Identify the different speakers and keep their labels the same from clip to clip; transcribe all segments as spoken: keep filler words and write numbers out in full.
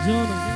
Speaker 1: جانم.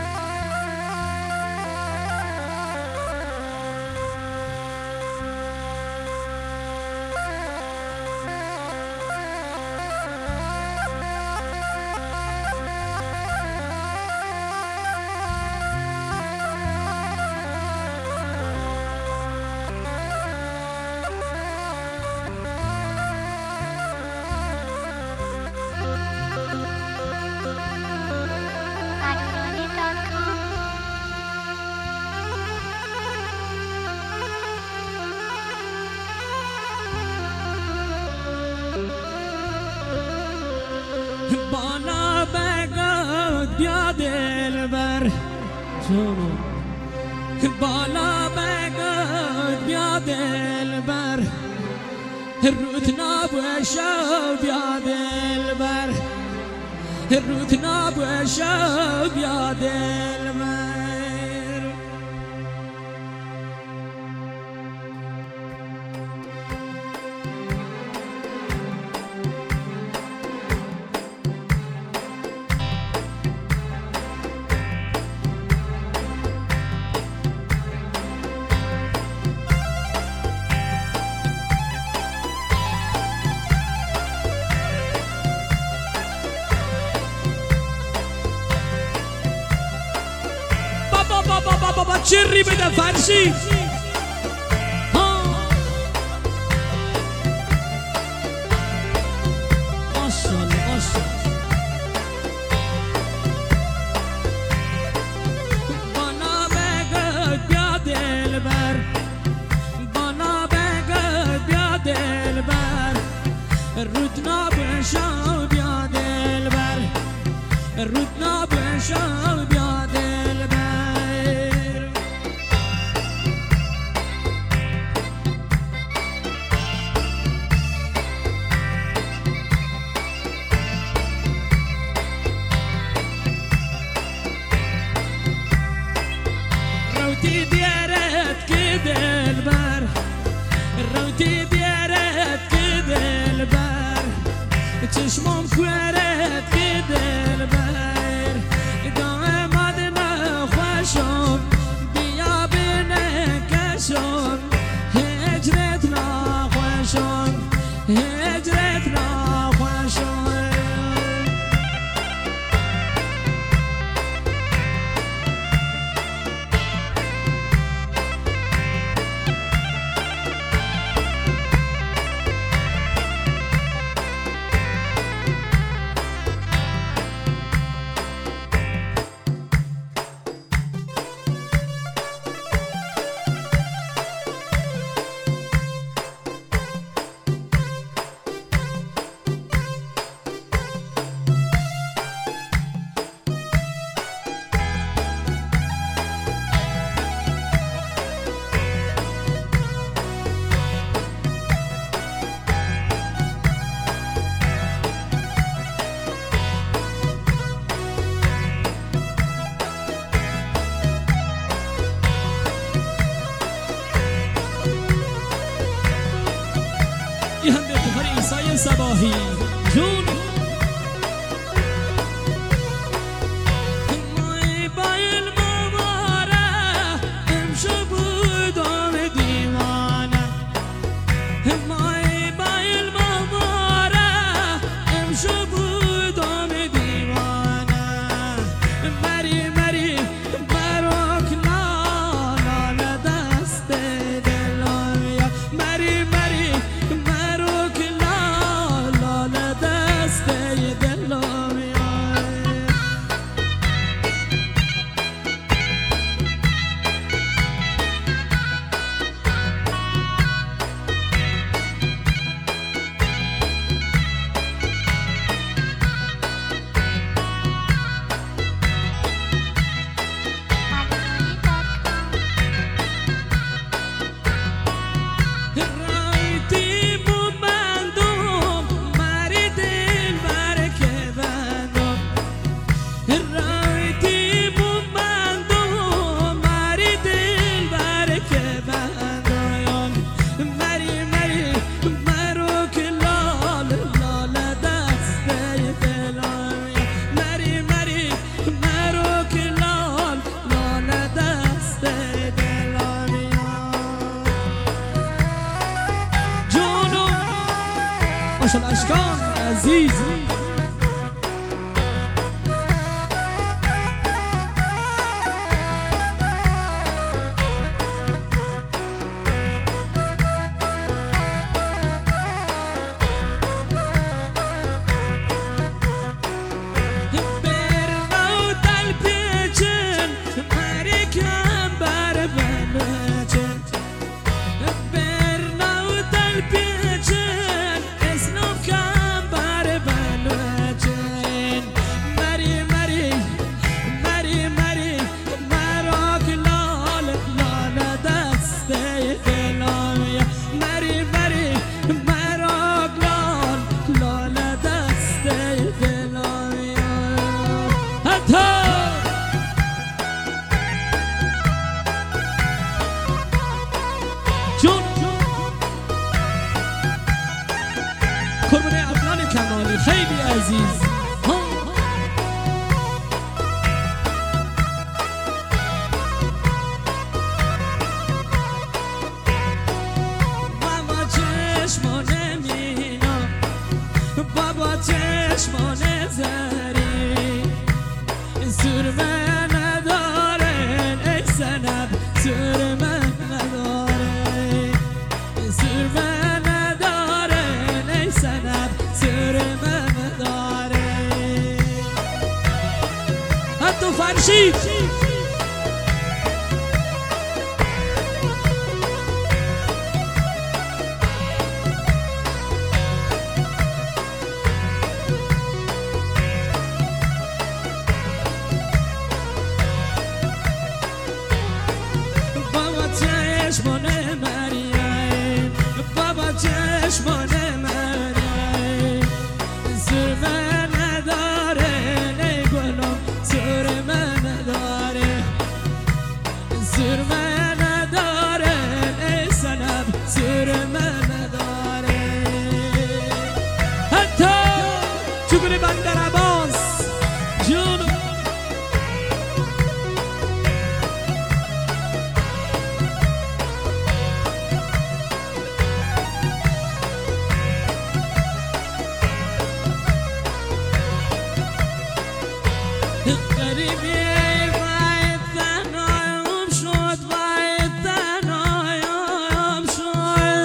Speaker 2: بالا بگو بیا دلبر جانم، بالا بگو بیا دلبر، رود نباشو بیا دلبر، رود نباشو بیا دلبر.
Speaker 1: بابا بابا چری بده فرشی ها ماشاءالله ماشاءالله.
Speaker 2: بالا بگو بیا دلبر، بالا بگو بیا دلبر، رود نباشو بیا دلبر، رود نباشو بیا دلبر. روتی دیارت که دلبر، روتی دیارت که دلبر، چشمام کوارت که دلبر، داماد نخوشم بیا بنکشم، هجرت نخوشم هجرت نخوشم.
Speaker 1: این هم به افتخار عیسی صباحی جون.
Speaker 2: مای باید مباره امشو بودم دیوانه، مای باید مباره امشو بودم دیوانه، مری مری بروک لالا دست دلم یا مری مری بروک لالا حتی فرشید بابا چشمان مریم بابا چشمان مریم سرمه نداره نه گلم سرمه نداره سرمه نداره ای سنم سرمه نداره حتی چگونه بندر عباس جون غریبی باید تنهایم شد باید تنهایم شد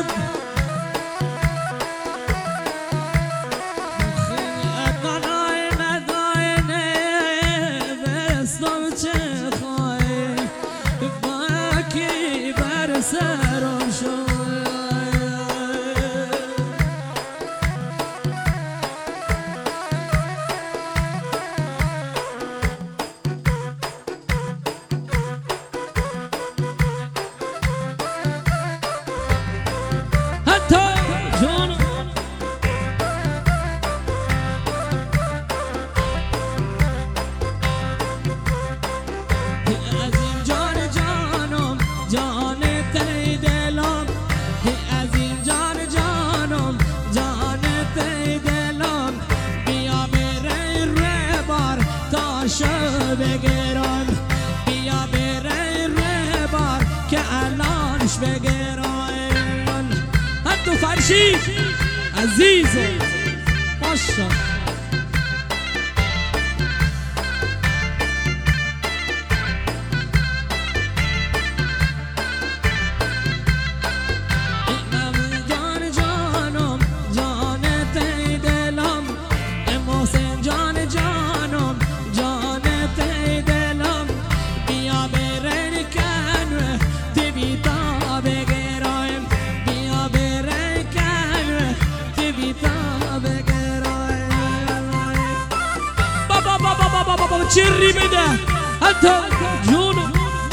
Speaker 2: خیلی تنهای ندای برستم چه خواهی با کی بر سرم شد بگیرم بیا بره ره بار که الانش بگیرم حتی فرشید عزیزه ماشا اینم جان جانم جان تی دلم محسن جان جانم جان تی دلم بیا برن کنه تی بیتا بگیرم بیا برن کنه تی بیتا بگیرم بابا بابا بابا بابا چری بده حتی جونم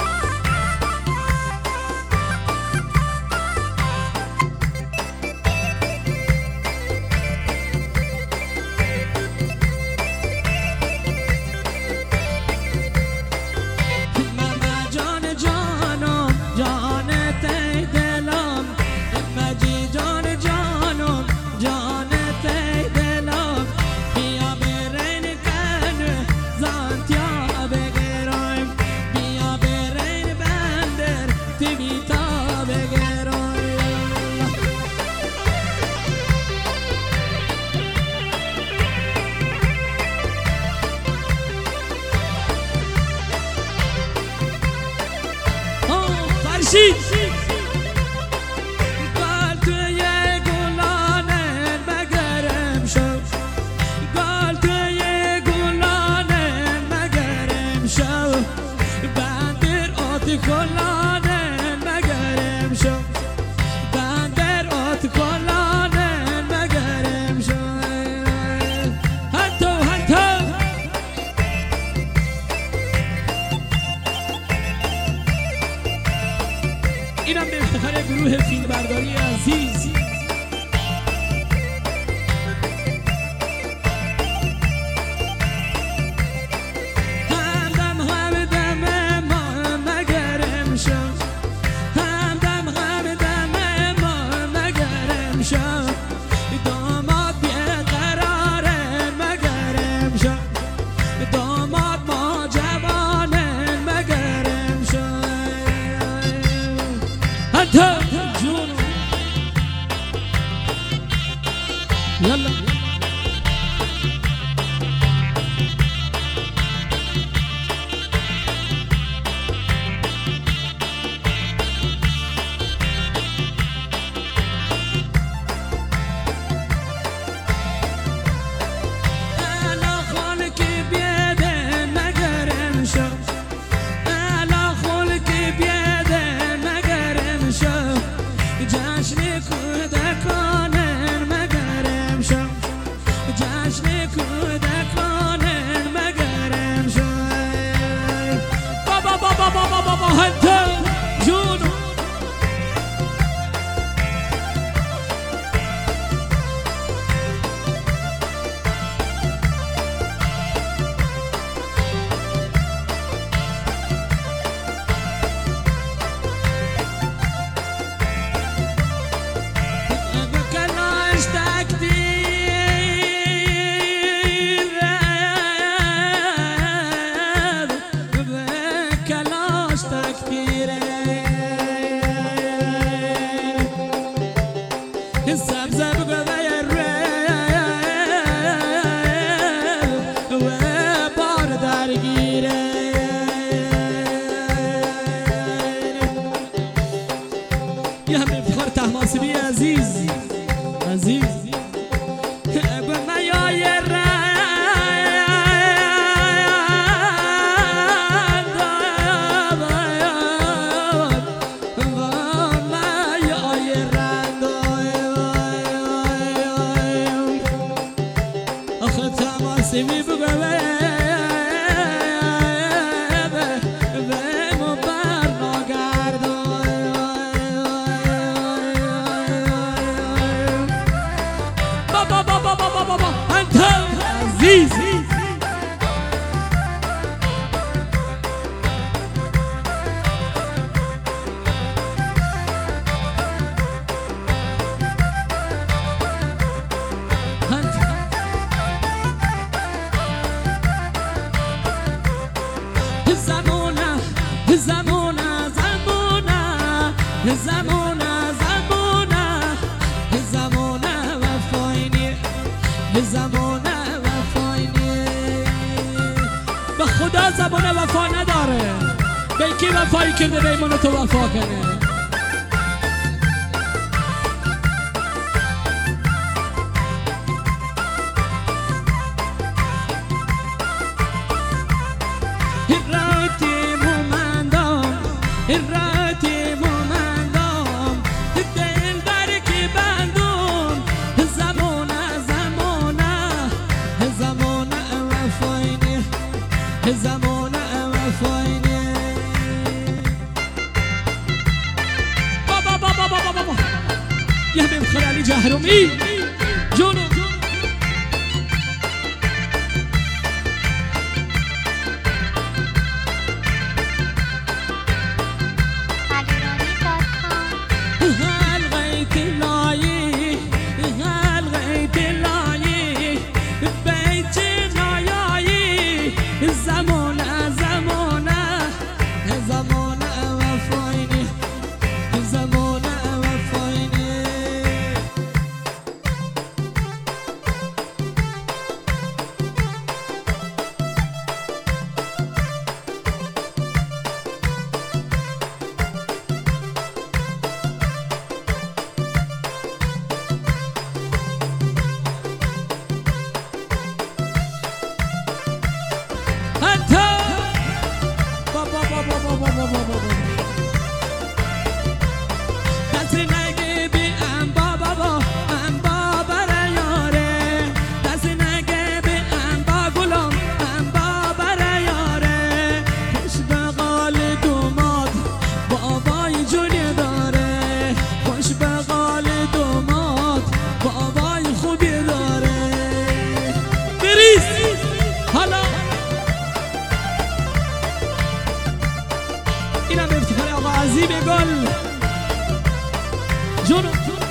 Speaker 2: قال توی گلانه مگرم شو قال توی گلانه مگرم شو بندر آت گلانه مگرم شو بندر آت گلانه مگرم شو حتی حتی اینم به افتخار گروه فیلمبرداری عزیز همدم همدم ما مگرم شو همدم همدم ما مگرم شو داماد بیقراره مگرم شو داماد ما جوانه مگرم شو حتی جونم زبان وفا نداره. به کی وفایی کرده به ایمان تو وفا کنه؟
Speaker 1: راتی مومندم راتی مومندم دل بر کی بندم زمانه زمانه زمانه وفاینی زمانه وفاینی بابا بابا بابا بابا یه بیم علی جهرومی جونو عظیم گل جونو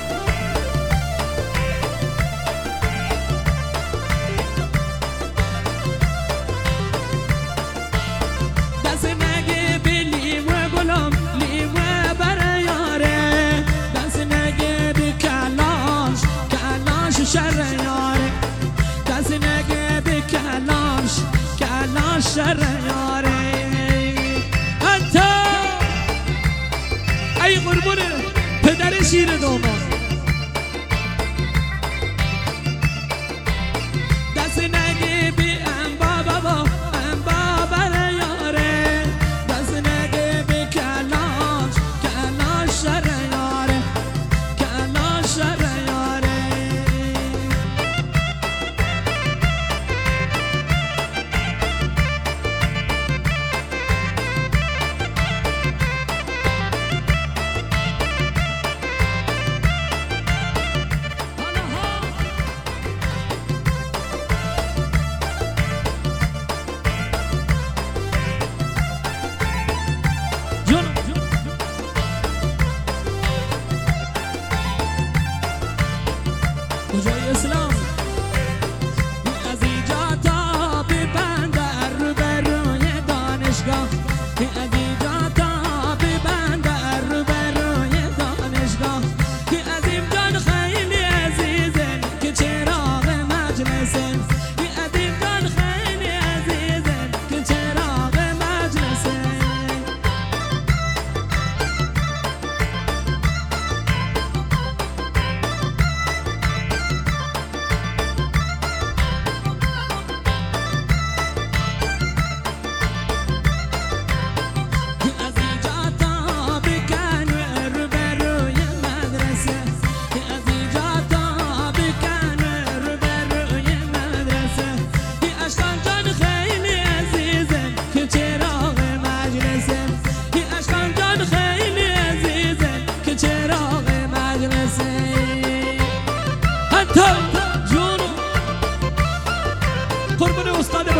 Speaker 1: دست نگه به لیمو گلم لیمو بر یاره دست نگه به کلاش کلاش شر یاره دست نگه به کلاش کلاش شر یاره ای قربون پدر شیر داماد دست نگه بی انبا بابا انبا بر یاره دست نگه بی کلاش کلاش شر یاره کلاش شر یاره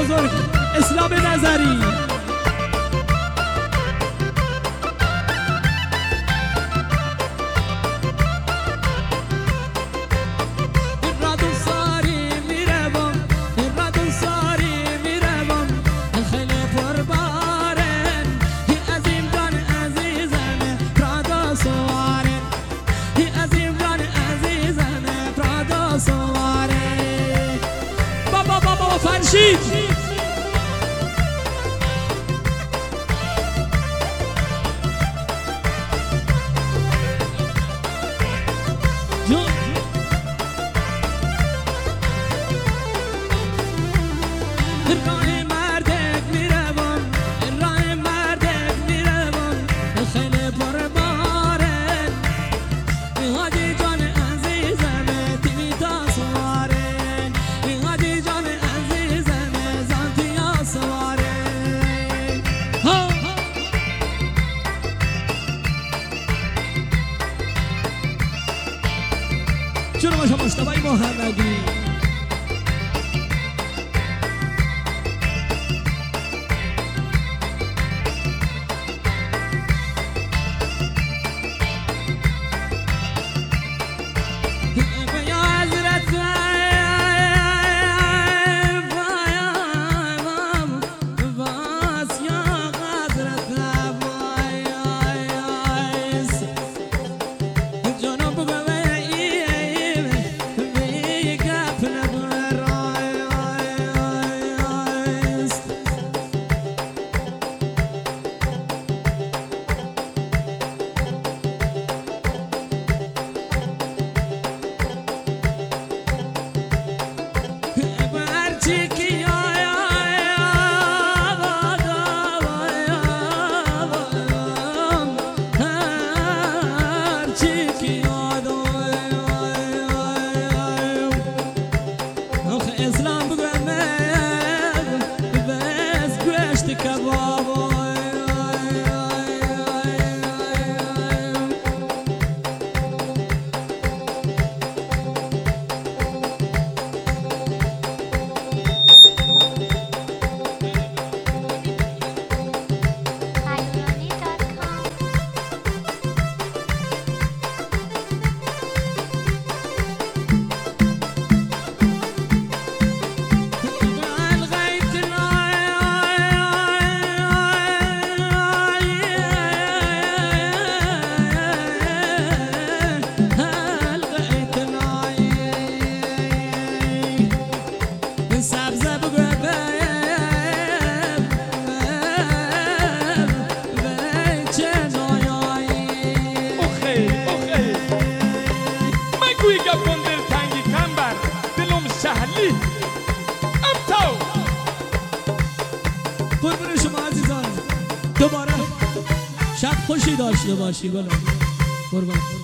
Speaker 2: بزرگ اسلام نظری. فرشید راه مردک میروم راه مردک میروم خیلی پربارن هادی جان عزیزم تیمی تا سوارن هادی جان عزیزم زانتیا سوارن ها چرا ما شما مصطفی محمدی قربون شما عزیزان دوباره شب خوشی داشته باشی. بله قربان.